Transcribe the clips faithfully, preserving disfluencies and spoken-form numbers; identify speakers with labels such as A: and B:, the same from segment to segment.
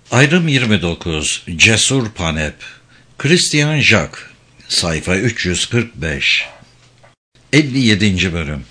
A: Ayrım yirmi dokuz. Cesur Panep. Christian Jacques. Sayfa üç yüz kırk beş. elli yedinci bölüm.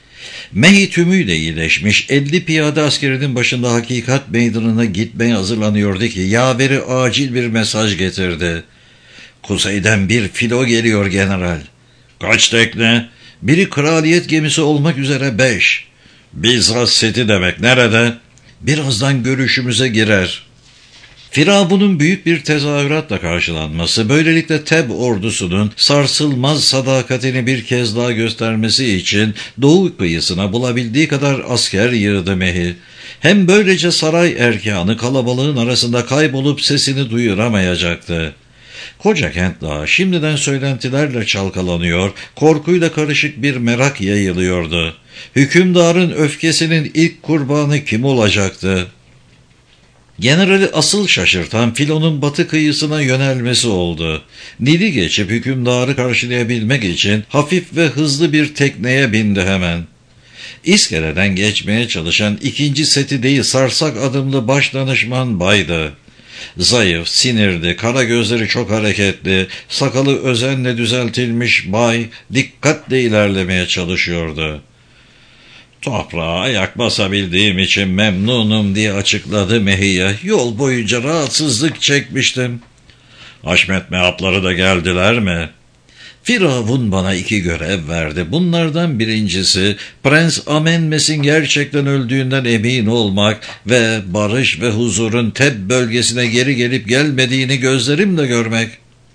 A: Mehi tümüyle iyileşmiş, elli piyade askerinin başında hakikat meydanına gitmeye hazırlanıyordu ki yaveri acil bir mesaj getirdi. Kuzeyden bir filo geliyor general. Kaç tekne? Biri kraliyet gemisi olmak üzere beş. Bizzat seti demek, nerede? Birazdan görüşümüze girer. Firavun'un büyük bir tezahüratla karşılanması, böylelikle Teb ordusunun sarsılmaz sadakatini bir kez daha göstermesi için doğu kıyısına bulabildiği kadar asker yığdı Mehi. Hem böylece saray erkanı kalabalığın arasında kaybolup sesini duyuramayacaktı. Koca kent daha şimdiden söylentilerle çalkalanıyor, korkuyla karışık bir merak yayılıyordu. Hükümdarın öfkesinin ilk kurbanı kim olacaktı? Generali asıl şaşırtan filonun batı kıyısına yönelmesi oldu. Nil'i geçip hükümdarı karşılayabilmek için hafif ve hızlı bir tekneye bindi hemen. İskele'den geçmeye çalışan ikinci seti değil sarsak adımlı başdanışman baydı. Zayıf, sinirli, kara gözleri çok hareketli, sakalı özenle düzeltilmiş bay dikkatle ilerlemeye çalışıyordu. Toprağa ayak basabildiğim için memnunum diye açıkladı Mehi'ye. Yol boyunca rahatsızlık çekmiştim. Haşmet mehapları da geldiler mi? Firavun bana iki görev verdi. Bunlardan birincisi Prens Amenmes'in gerçekten öldüğünden emin olmak ve barış ve huzurun Teb bölgesine geri gelip gelmediğini gözlerimle görmek.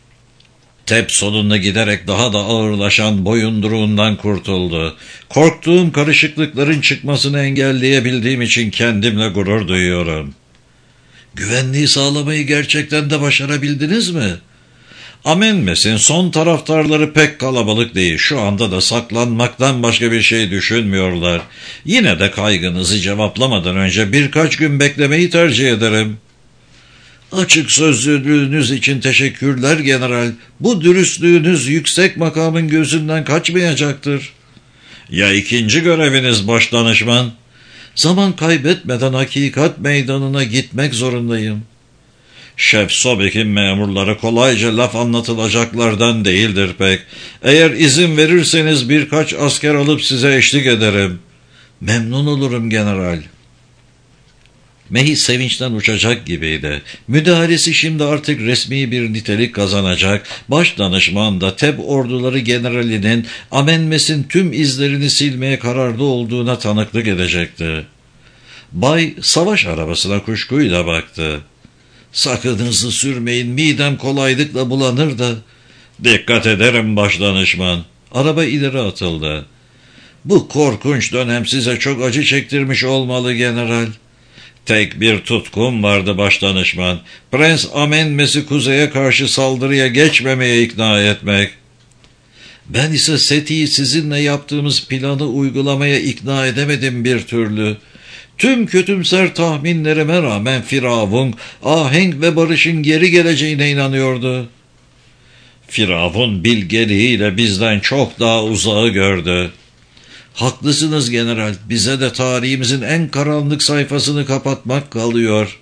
A: Teb sonunda giderek daha da ağırlaşan boyunduruğundan kurtuldu. Korktuğum karışıklıkların çıkmasını engelleyebildiğim için kendimle gurur duyuyorum. Güvenliği sağlamayı gerçekten de başarabildiniz mi? Amenmes'in son taraftarları pek kalabalık değil. Şu anda da saklanmaktan başka bir şey düşünmüyorlar. Yine de kaygınızı cevaplamadan önce birkaç gün beklemeyi tercih ederim. Açık sözlülüğünüz için teşekkürler general. Bu dürüstlüğünüz yüksek makamın gözünden kaçmayacaktır. Ya ikinci göreviniz başdanışman? Zaman kaybetmeden hakikat meydanına gitmek zorundayım. Şef Sobek'in memurları kolayca laf anlatılacaklardan değildir pek. Eğer izin verirseniz birkaç asker alıp size eşlik ederim. Memnun olurum general. Mehi sevinçten uçacak gibiydi. Müdahalesi şimdi artık resmi bir nitelik kazanacak. Başdanışman da Teb orduları generalinin Amenmes'in tüm izlerini silmeye kararlı olduğuna tanıklık edecekti. Bay savaş arabasına kuşkuyla baktı. Sakın hızlı sürmeyin, midem kolaylıkla bulanır da. Dikkat ederim başdanışman. Araba ileri atıldı. Bu korkunç dönem size çok acı çektirmiş olmalı general. Tek bir tutkum vardı başdanışman. Prens Amenmes'i kuzeye karşı saldırıya geçmemeye ikna etmek. Ben ise Seti'yi sizinle yaptığımız planı uygulamaya ikna edemedim bir türlü. Tüm kötümser tahminlerime rağmen Firavun, ahenk ve barışın geri geleceğine inanıyordu. Firavun bilgeliğiyle bizden çok daha uzağı gördü. Haklısınız general, bize de tarihimizin en karanlık sayfasını kapatmak kalıyor.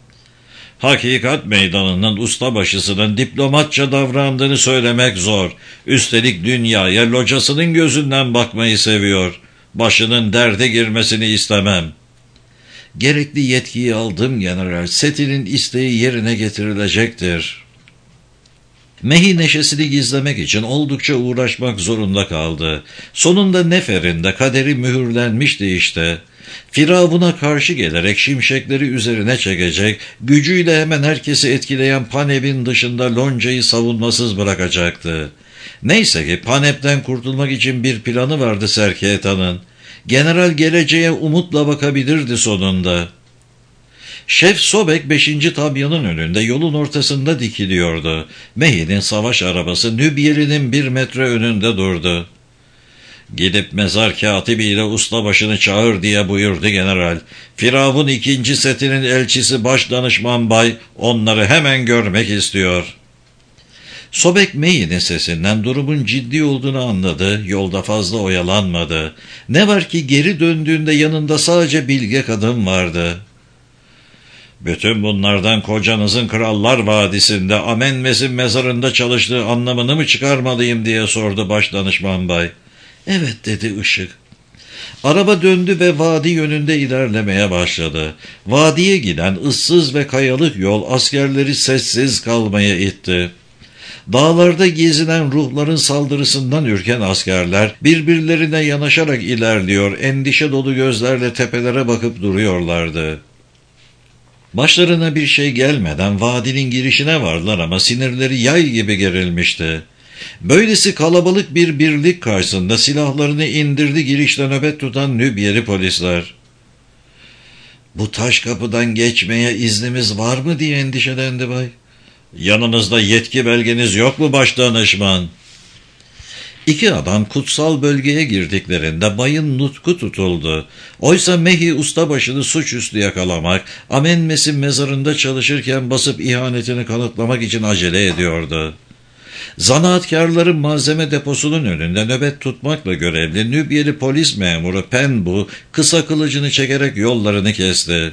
A: Hakikat meydanının ustabaşısının diplomatça davrandığını söylemek zor. Üstelik dünyaya locasının gözünden bakmayı seviyor. Başının derde girmesini istemem. Gerekli yetkiyi aldım general. Seti'nin isteği yerine getirilecektir. Mehi neşesini gizlemek için oldukça uğraşmak zorunda kaldı. Sonunda Nefer'in de kaderi mühürlenmişti işte. Firavun'a karşı gelerek şimşekleri üzerine çekecek, gücüyle hemen herkesi etkileyen Panep'in dışında Lonca'yı savunmasız bırakacaktı. Neyse ki Panep'ten kurtulmak için bir planı vardı Serketan'ın. General geleceğe umutla bakabilirdi sonunda. Şef Sobek beşinci tabyanın önünde yolun ortasında dikiliyordu. Mehi'nin savaş arabası Nübyeli'nin bir metre önünde durdu. Gidip mezar katibiyle ustabaşını çağır diye buyurdu general. Firavun ikinci setinin elçisi başdanışman bay onları hemen görmek istiyor. Sobek Mehi'nin sesinden durumun ciddi olduğunu anladı, yolda fazla oyalanmadı. Ne var ki geri döndüğünde yanında sadece bilge kadın vardı. Bütün bunlardan kocanızın Krallar Vadisi'nde Amenmes'in mezarında çalıştığı anlamını mı çıkarmalıyım diye sordu başdanışman bay. Evet dedi Işık. Araba döndü ve vadi yönünde ilerlemeye başladı. Vadiye giden ıssız ve kayalık yol askerleri sessiz kalmaya itti. Dağlarda gezinen ruhların saldırısından ürken askerler birbirlerine yanaşarak ilerliyor, endişe dolu gözlerle tepelere bakıp duruyorlardı. Başlarına bir şey gelmeden vadinin girişine vardılar ama sinirleri yay gibi gerilmişti. Böylesi kalabalık bir birlik karşısında silahlarını indirdi girişte nöbet tutan Nübyeli polisler. Bu taş kapıdan geçmeye iznimiz var mı diye endişelendi bay. Yanınızda yetki belgeniz yok mu başdanışman? İki adam kutsal bölgeye girdiklerinde bayın nutku tutuldu. Oysa Mehi ustabaşını suçüstü yakalamak, Amenmes'in mezarında çalışırken basıp ihanetini kanıtlamak için acele ediyordu. Zanaatkarların malzeme deposunun önünde nöbet tutmakla görevli Nübyeli polis memuru Penbu kısa kılıcını çekerek yollarını kesti.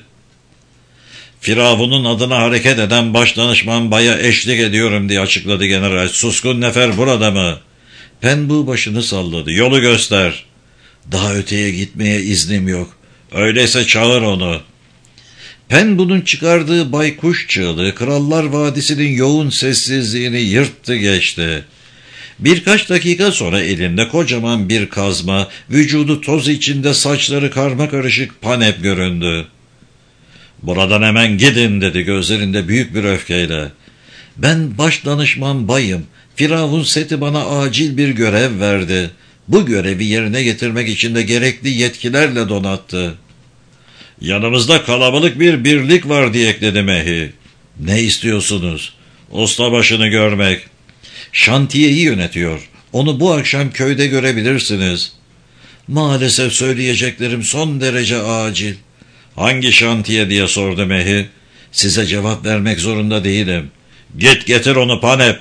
A: Firavun'un adına hareket eden başdanışman baya eşlik ediyorum diye açıkladı general. Suskun nefer burada mı? Penbu başını salladı. Yolu göster. Daha öteye gitmeye iznim yok. Öyleyse çağır onu. Penbu'nun çıkardığı baykuş çığlığı Krallar Vadisi'nin yoğun sessizliğini yırttı geçti. Birkaç dakika sonra elinde kocaman bir kazma, vücudu toz içinde saçları karmakarışık Panep göründü. Buradan hemen gidin dedi gözlerinde büyük bir öfkeyle. Ben başdanışman bayım. Firavun Seti bana acil bir görev verdi. Bu görevi yerine getirmek için de gerekli yetkilerle donattı. Yanımızda kalabalık bir birlik var diye ekledi Mehi. Ne istiyorsunuz? Ustabaşını görmek. Şantiyeyi yönetiyor. Onu bu akşam köyde görebilirsiniz. Maalesef söyleyeceklerim son derece acil. Hangi şantiye diye sordu Mehi. Size cevap vermek zorunda değilim. Git getir onu Panep.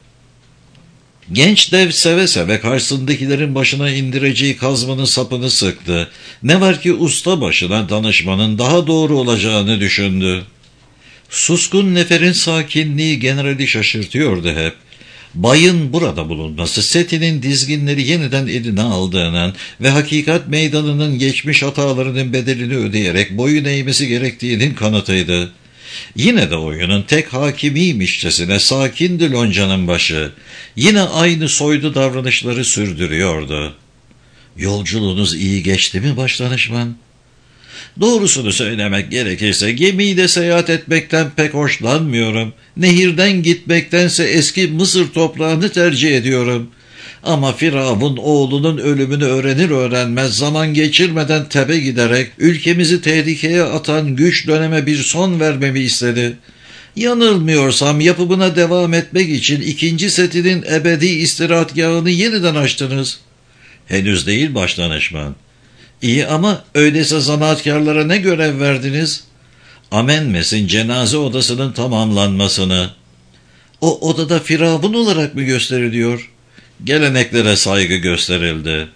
A: Genç dev seve seve karşısındakilerin başına indireceği kazmanın sapını sıktı. Ne var ki usta başına danışmanın daha doğru olacağını düşündü. Suskun neferin sakinliği generali şaşırtıyordu hep. Bayın burada bulunması Seti'nin dizginleri yeniden eline aldığının ve hakikat meydanının geçmiş hatalarının bedelini ödeyerek boyun eğmesi gerektiğinin kanıtıydı. Yine de oyunun tek hakimiymişçesine sakindi loncanın başı. Yine aynı soydu davranışları sürdürüyordu. Yolculuğunuz iyi geçti mi başdanışman? Doğrusunu söylemek gerekirse gemiyle seyahat etmekten pek hoşlanmıyorum. Nehirden gitmektense eski Mısır toprağını tercih ediyorum. Ama Firavun oğlunun ölümünü öğrenir öğrenmez zaman geçirmeden Tebe giderek ülkemizi tehlikeye atan güç döneme bir son vermemi istedi. Yanılmıyorsam yapımına devam etmek için ikinci Seti'nin ebedi istirahatgahını yeniden açtınız. Henüz değil başdanışman. İyi ama öyleyse zanaatkarlara ne görev verdiniz? Amenmes'in cenaze odasının tamamlanmasını. O odada Firavun olarak mı gösteriliyor? Geleneklere saygı gösterildi.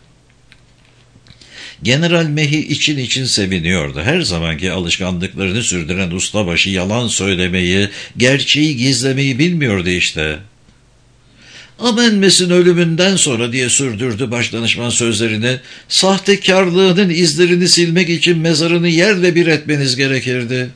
A: General Mehi için için seviniyordu. Her zamanki alışkanlıklarını sürdüren ustabaşı yalan söylemeyi, gerçeği gizlemeyi bilmiyordu işte. Amenmes'in ölümünden sonra diye sürdürdü başdanışman sözlerini, sahtekarlığının izlerini silmek için mezarını yerle bir etmeniz gerekirdi.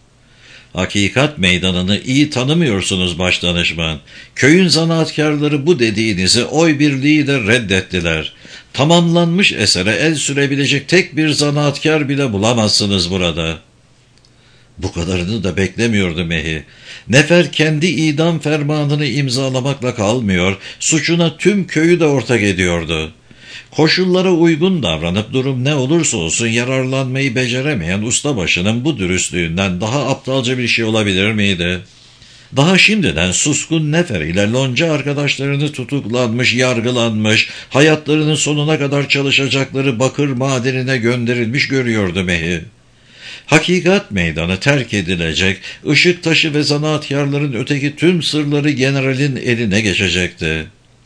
A: Hakikat meydanını iyi tanımıyorsunuz başdanışman. Köyün zanaatkarları bu dediğinizi oy birliğiyle reddettiler. Tamamlanmış esere el sürebilecek tek bir zanaatkar bile bulamazsınız burada. Bu kadarını da beklemiyordu Mehi. Nefer kendi idam fermanını imzalamakla kalmıyor, suçuna tüm köyü de ortak ediyordu. Koşullara uygun davranıp durum ne olursa olsun yararlanmayı beceremeyen ustabaşının bu dürüstlüğünden daha aptalca bir şey olabilir miydi? Daha şimdiden Suskun Nefer ile lonca arkadaşlarını tutuklanmış, yargılanmış, hayatlarının sonuna kadar çalışacakları bakır madenine gönderilmiş görüyordu Mehi. Hakikat meydanı terk edilecek, ışık taşı ve zanaatkarların öteki tüm sırları generalin eline geçecekti.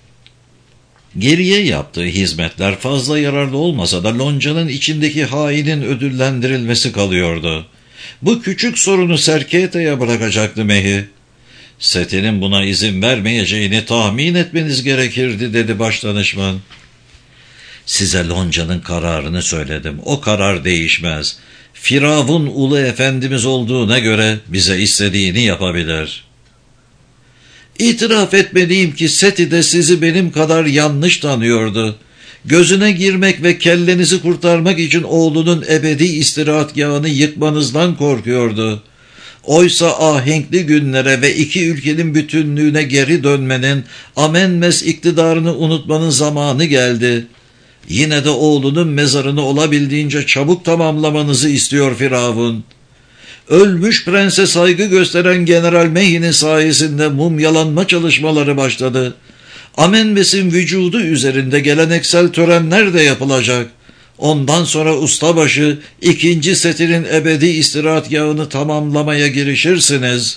A: Geriye yaptığı hizmetler fazla yararlı olmasa da loncanın içindeki hainin ödüllendirilmesi kalıyordu. Bu küçük sorunu Serketa'ya bırakacaktı Mehi. Seti'nin buna izin vermeyeceğini tahmin etmeniz gerekirdi dedi başdanışman. Size Lonca'nın kararını söyledim. O karar değişmez. Firavun ulu efendimiz olduğuna göre bize istediğini yapabilir. İtiraf etmeliyim ki Seti de sizi benim kadar yanlış tanıyordu. Gözüne girmek ve kellenizi kurtarmak için oğlunun ebedi istirahatgahını yıkmanızdan korkuyordu. Oysa ahenkli günlere ve iki ülkenin bütünlüğüne geri dönmenin, Amenmes iktidarını unutmanın zamanı geldi. Yine de oğlunun mezarını olabildiğince çabuk tamamlamanızı istiyor Firavun. Ölmüş prense saygı gösteren General Mehi'nin sayesinde mumyalanma çalışmaları başladı. Amenmes'in vücudu üzerinde geleneksel törenler de yapılacak. Ondan sonra ustabaşı ikinci Seti'nin ebedi istirahatgahını tamamlamaya girişirsiniz.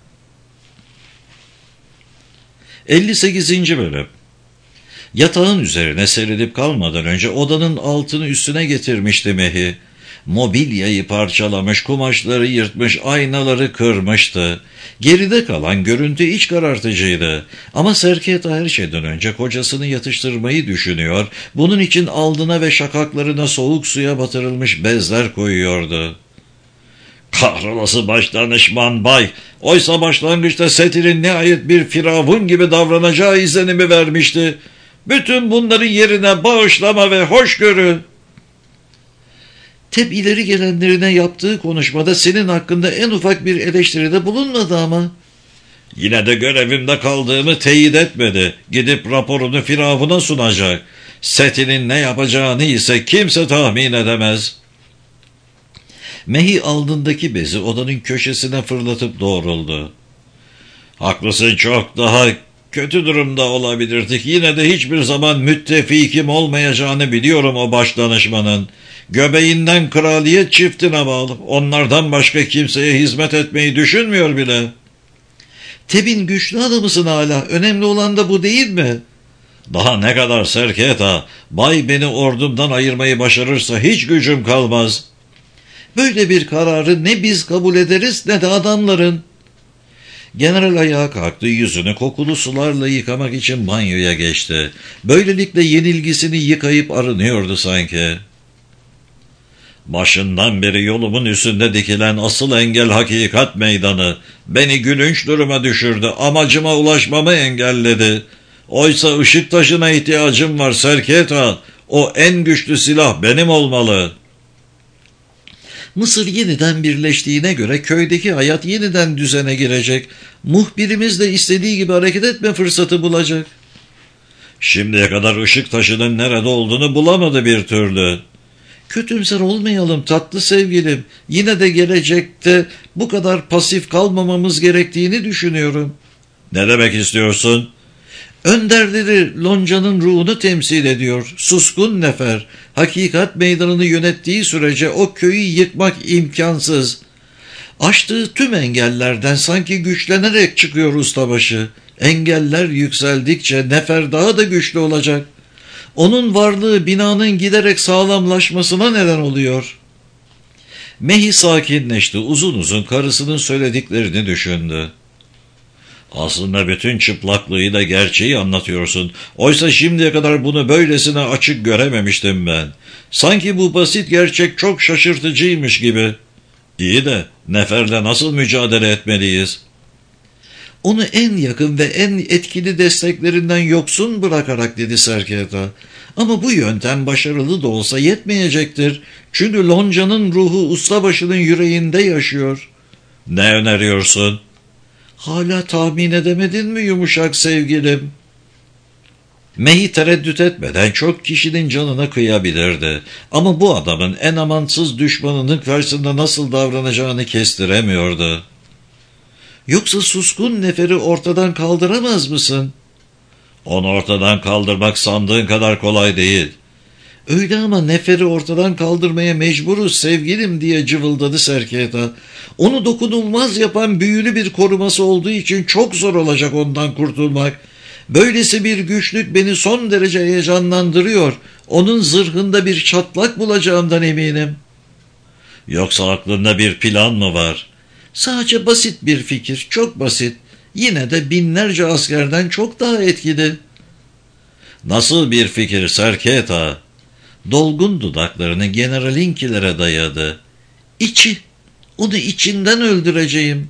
A: elli sekizinci bölüm. Yatağın üzerine serilip kalmadan önce odanın altını üstüne getirmişti Mehi. Mobilyayı parçalamış, kumaşları yırtmış, aynaları kırmıştı. Geride kalan görüntü iç karartıcıydı. Ama Serketa her şeyden önce kocasını yatıştırmayı düşünüyor, bunun için alnına ve şakaklarına soğuk suya batırılmış bezler koyuyordu. Kahrolası başdanışman bay, oysa başlangıçta Seti'nin nihayet bir firavun gibi davranacağı izlenimi vermişti. Bütün bunların yerine bağışlama ve hoşgörü. Tep ileri gelenlerine yaptığı konuşmada senin hakkında en ufak bir eleştiride bulunmadı ama. Yine de görevimde kaldığımı teyit etmedi. Gidip raporunu Firavun'a sunacak. Seti'nin ne yapacağını ise kimse tahmin edemez. Mehi alnındaki bezi odanın köşesine fırlatıp doğruldu. Haklısın, çok daha kötü durumda olabilirdik. Yine de hiçbir zaman müttefikim olmayacağını biliyorum o başdanışmanın. Göbeğinden kraliyet çiftine bağlı. Onlardan başka kimseye hizmet etmeyi düşünmüyor bile. Teb'in güçlü adamısın hala. Önemli olan da bu değil mi? Daha ne kadar Serketa. Bay beni ordumdan ayırmayı başarırsa hiç gücüm kalmaz. Böyle bir kararı ne biz kabul ederiz ne de adamların. General ayağa kalktı, yüzünü kokulu sularla yıkamak için banyoya geçti. Böylelikle yenilgisini yıkayıp arınıyordu sanki. Başından beri yolumun üstünde dikilen asıl engel hakikat meydanı. Beni gülünç duruma düşürdü, amacıma ulaşmamı engelledi. Oysa ışık taşına ihtiyacım var Serketa. O en güçlü silah benim olmalı. Mısır yeniden birleştiğine göre köydeki hayat yeniden düzene girecek. Muhbirimiz de istediği gibi hareket etme fırsatı bulacak. Şimdiye kadar ışık taşının nerede olduğunu bulamadı bir türlü. Kötümser olmayalım tatlı sevgilim. Yine de gelecekte bu kadar pasif kalmamamız gerektiğini düşünüyorum. Ne demek istiyorsun? Önderleri Lonca'nın ruhunu temsil ediyor. Suskun nefer. Hakikat meydanını yönettiği sürece o köyü yıkmak imkansız. Aştığı tüm engellerden sanki güçlenerek çıkıyor ustabaşı. Engeller yükseldikçe nefer daha da güçlü olacak. Onun varlığı binanın giderek sağlamlaşmasına neden oluyor. Mehi sakinleşti, uzun uzun karısının söylediklerini düşündü. Aslında bütün çıplaklığıyla gerçeği anlatıyorsun. Oysa şimdiye kadar bunu böylesine açık görememiştim ben. Sanki bu basit gerçek çok şaşırtıcıymış gibi. İyi de neferle nasıl mücadele etmeliyiz? Onu en yakın ve en etkili desteklerinden yoksun bırakarak dedi Serketa. Ama bu yöntem başarılı da olsa yetmeyecektir. Çünkü Lonca'nın ruhu ustabaşının yüreğinde yaşıyor. Ne öneriyorsun? Hala tahmin edemedin mi yumuşak sevgilim? Mehi tereddüt etmeden çok kişinin canına kıyabilirdi. Ama bu adamın en amansız düşmanının karşısında nasıl davranacağını kestiremiyordu. Yoksa suskun neferi ortadan kaldıramaz mısın? Onu ortadan kaldırmak sandığın kadar kolay değil. Öyle ama neferi ortadan kaldırmaya mecburuz sevgilim diye cıvıldadı Serketa. Onu dokunulmaz yapan büyülü bir koruması olduğu için çok zor olacak ondan kurtulmak. Böylesi bir güçlük beni son derece heyecanlandırıyor. Onun zırhında bir çatlak bulacağımdan eminim. Yoksa aklında bir plan mı var?
B: Sadece basit bir fikir, çok basit. Yine de binlerce askerden çok daha etkili.
A: Nasıl bir fikir Serket Ağa?
B: Dolgun dudaklarını generalinkilere dayadı. İçi, onu içinden öldüreceğim.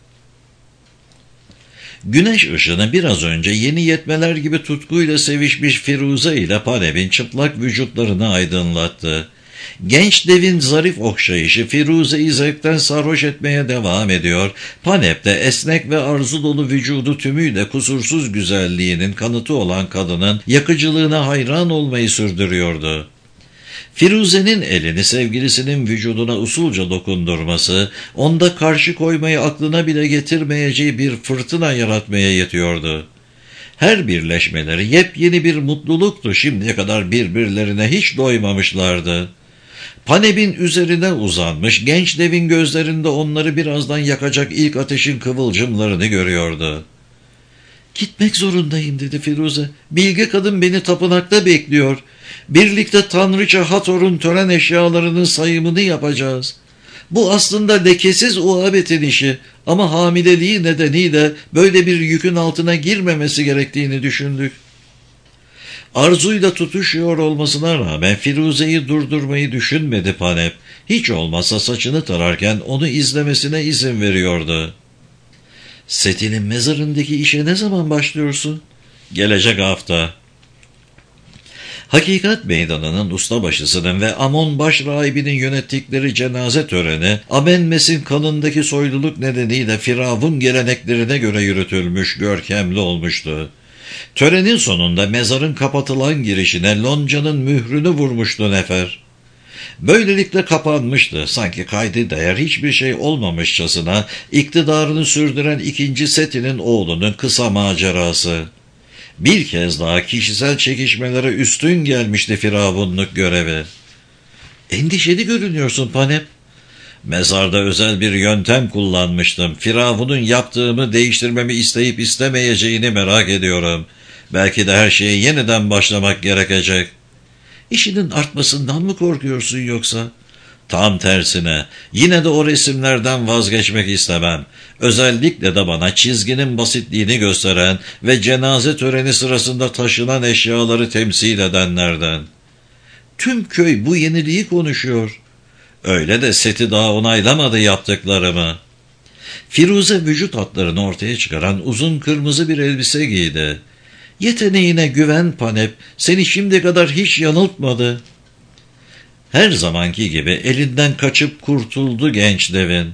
A: Güneş ışını biraz önce yeni yetmeler gibi tutkuyla sevişmiş Firuze ile Panep'in çıplak vücutlarını aydınlattı. Genç devin zarif okşayışı Firuze'yi zevkten sarhoş etmeye devam ediyor. Panep de esnek ve arzu dolu vücudu tümüyle kusursuz güzelliğinin kanıtı olan kadının yakıcılığına hayran olmayı sürdürüyordu. Firuze'nin elini sevgilisinin vücuduna usulca dokundurması, onda karşı koymayı aklına bile getirmeyeceği bir fırtına yaratmaya yetiyordu. Her birleşmeleri yepyeni bir mutluluktu, şimdiye kadar birbirlerine hiç doymamışlardı. Panep'in üzerine uzanmış genç devin gözlerinde onları birazdan yakacak ilk ateşin kıvılcımlarını görüyordu.
B: Gitmek zorundayım dedi Firuze. Bilge kadın beni tapınakta bekliyor. Birlikte Tanrıça Hathor'un tören eşyalarının sayımını yapacağız. Bu aslında lekesiz Uabet'in işi ama hamileliği nedeniyle böyle bir yükün altına girmemesi gerektiğini düşündük. Arzuyla tutuşuyor olmasına rağmen Firuze'yi durdurmayı düşünmedi Panep. Hiç olmazsa saçını tararken onu izlemesine izin veriyordu.
A: Seti'nin mezarındaki işe ne zaman başlıyorsun? Gelecek hafta. Hakikat Meydanı'nın ustabaşısının ve Amon başrahibinin yönettikleri cenaze töreni, Amenmes'in kanındaki soyluluk nedeniyle Firavun geleneklerine göre yürütülmüş, görkemli olmuştu. Törenin sonunda mezarın kapatılan girişine loncanın mührünü vurmuştu nefer. Böylelikle kapanmıştı. Sanki kaydı değer hiçbir şey olmamışçasına iktidarını sürdüren ikinci Seti'nin oğlunun kısa macerası. Bir kez daha kişisel çekişmelere üstün gelmişti firavunluk görevi.
B: Endişeli görünüyorsun Panep.
A: Mezarda özel bir yöntem kullanmıştım. Firavunun yaptığımı değiştirmemi isteyip istemeyeceğini merak ediyorum. Belki de her şeye yeniden başlamak gerekecek.
B: İşinin artmasından mı korkuyorsun yoksa?
A: Tam tersine, yine de o resimlerden vazgeçmek istemem. Özellikle de bana çizginin basitliğini gösteren ve cenaze töreni sırasında taşınan eşyaları temsil edenlerden.
B: Tüm köy bu yeniliği konuşuyor.
A: Öyle de Seti daha onaylamadı yaptıklarımı.
B: Firuze vücut hatlarını ortaya çıkaran uzun kırmızı bir elbise giydi. Yeteneğine güven Panep, seni şimdiye kadar hiç yanıltmadı.
A: Her zamanki gibi elinden kaçıp kurtuldu genç devin.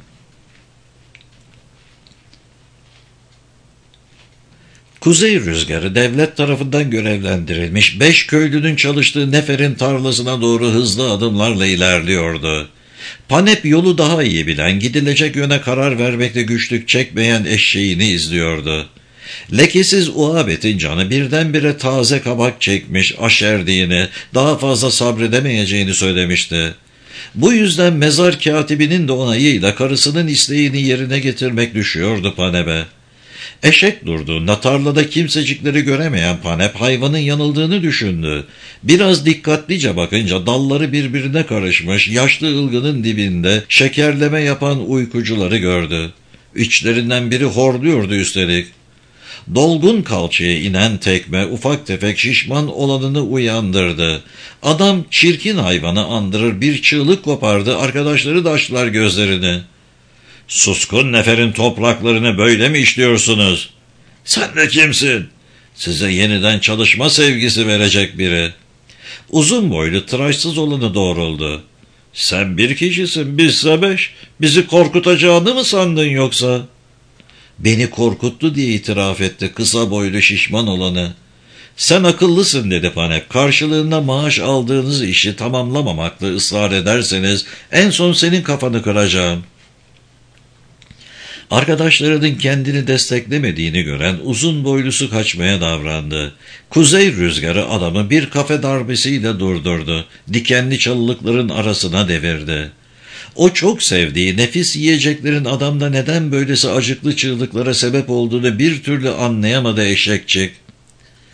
A: Kuzey rüzgarı devlet tarafından görevlendirilmiş beş köylünün çalıştığı neferin tarlasına doğru hızlı adımlarla ilerliyordu. Panep yolu daha iyi bilen, gidilecek yöne karar vermekte güçlük çekmeyen eşeğini izliyordu. Lekesiz Uabet'in canı birdenbire taze kabak çekmiş, aşerdiğini, daha fazla sabredemeyeceğini söylemişti. Bu yüzden mezar katibinin de onayıyla karısının isteğini yerine getirmek düşüyordu Panep'e. Eşek durduğunda tarlada kimsecikleri göremeyen Panep hayvanın yanıldığını düşündü. Biraz dikkatlice bakınca dalları birbirine karışmış, yaşlı ılgının dibinde şekerleme yapan uykucuları gördü. İçlerinden biri horluyordu üstelik. Dolgun kalçaya inen tekme ufak tefek şişman olanını uyandırdı. Adam çirkin hayvanı andırır bir çığlık kopardı, arkadaşları da açtılar gözlerini. "Suskun neferin topraklarını böyle mi işliyorsunuz? Sen de kimsin? Size yeniden çalışma sevgisi verecek biri." Uzun boylu tıraşsız olanı doğruldu. "Sen bir kişisin, bizse beş. Bizi korkutacağını mı sandın yoksa?"
B: "Beni korkuttu" diye itiraf etti kısa boylu şişman olanı.
A: "Sen akıllısın" dedi Panep. "Karşılığında maaş aldığınız işi tamamlamamakla ısrar ederseniz en son senin kafanı kıracağım." Arkadaşlarının kendini desteklemediğini gören uzun boylusu kaçmaya davrandı. Kuzey rüzgarı adamı bir kafe darbesiyle durdurdu. Dikenli çalılıkların arasına devirdi. O çok sevdiği nefis yiyeceklerin adamda neden böylesi acıklı çığlıklara sebep olduğunu bir türlü anlayamadı eşekçik.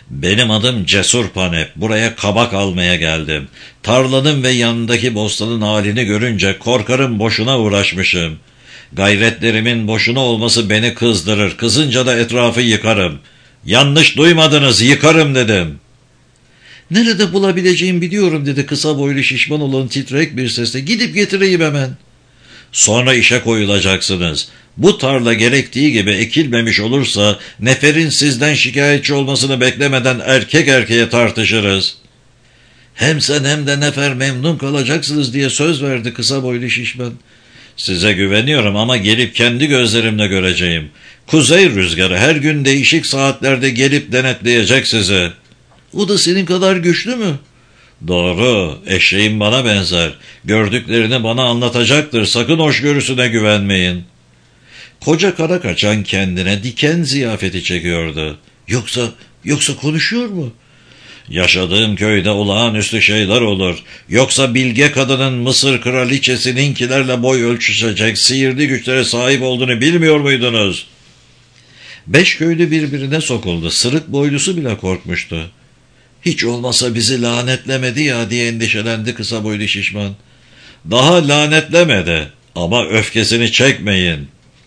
A: Benim adım Cesur Panep. Buraya kabak almaya geldim. Tarlanın ve yanındaki bostanın halini görünce korkarım boşuna uğraşmışım. Gayretlerimin boşuna olması beni kızdırır. Kızınca da etrafı yıkarım. Yanlış duymadınız, yıkarım dedim.
B: Nerede bulabileceğimi biliyorum dedi kısa boylu şişman olan titrek bir sesle. Gidip getireyim hemen.
A: Sonra işe koyulacaksınız. Bu tarla gerektiği gibi ekilmemiş olursa neferin sizden şikayetçi olmasını beklemeden erkek erkeğe tartışırız.
B: Hem sen hem de nefer memnun kalacaksınız diye söz verdi kısa boylu şişman.
A: Size güveniyorum ama gelip kendi gözlerimle göreceğim. Kuzey rüzgarı her gün değişik saatlerde gelip denetleyecek sizi.
B: O da senin kadar güçlü mü?
A: Doğru, eşeğim bana benzer. Gördüklerini bana anlatacaktır, sakın hoşgörüsüne güvenmeyin. Koca kara kaçan kendine diken ziyafeti çekiyordu.
B: Yoksa, yoksa konuşuyor mu?
A: Yaşadığım köyde olağanüstü şeyler olur. Yoksa bilge kadının Mısır kraliçesininkilerle boy ölçüşecek sihirli güçlere sahip olduğunu bilmiyor muydunuz?
B: Beş köylü birbirine sokuldu. Sırık boylusu bile korkmuştu. Hiç olmasa bizi lanetlemedi ya diye endişelendi kısa boylu şişman.
A: Daha lanetlemedi ama öfkesini çekmeyin.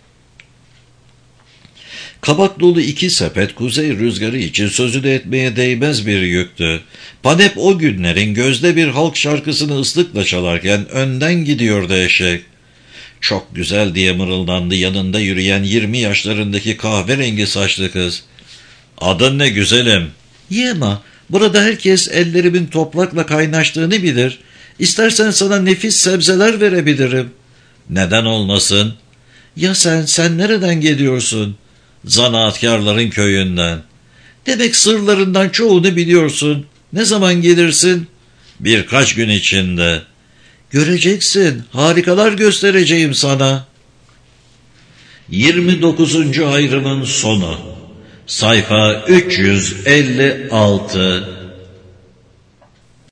B: Kabak dolu iki sepet kuzey rüzgarı için sözü de etmeye değmez bir yüktü. Panep o günlerin gözde bir halk şarkısını ıslıkla çalarken önden gidiyordu eşek.
A: Çok güzel diye mırıldandı yanında yürüyen yirmi yaşlarındaki kahverengi saçlı kız. Adın ne güzelim?
B: Yema, burada herkes ellerimin toprakla kaynaştığını bilir. İstersen sana nefis sebzeler verebilirim.
A: Neden olmasın?
B: Ya sen, sen nereden geliyorsun?
A: Zanaatkarların köyünden.
B: Demek sırlarından çoğunu biliyorsun. Ne zaman gelirsin?
A: Birkaç gün içinde.
B: Göreceksin, harikalar göstereceğim sana.
A: yirmi dokuzuncu ayrımın sonu. Sayfa üç yüz elli altı.